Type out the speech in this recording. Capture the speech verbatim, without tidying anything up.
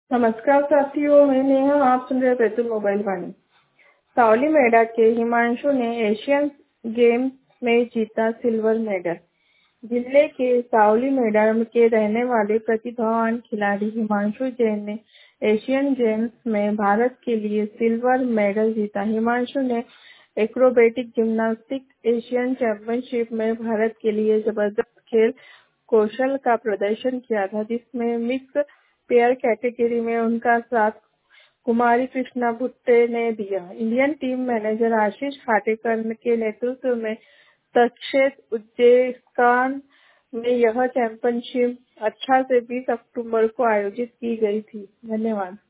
नमस्कार साथियों, मैं नेहा। आप सुन रहे बैतूल मोबाइल वाणी। सावली मेडा के हिमांशु ने एशियन गेम्स में जीता सिल्वर मेडल। जिले के सावली मेडा के रहने वाले प्रतिभावान खिलाड़ी हिमांशु जैन ने एशियन गेम्स में भारत के लिए सिल्वर मेडल जीता। हिमांशु ने एक्रोबेटिक जिम्नास्टिक एशियन चैंपियनशिप में भारत के लिए जबरदस्त खेल कौशल का प्रदर्शन किया था, जिसमें मिक्स पेयर कैटेगरी में उनका साथ कुमारी कृष्णा भुट्टे ने दिया। Indian team manager Ashish Khatekar के नेतृत्व में तक्षेत्र उज्बेकिस्तान में यह चैंपियनशिप अठारह से बीस अक्टूबर को आयोजित की गई थी। धन्यवाद।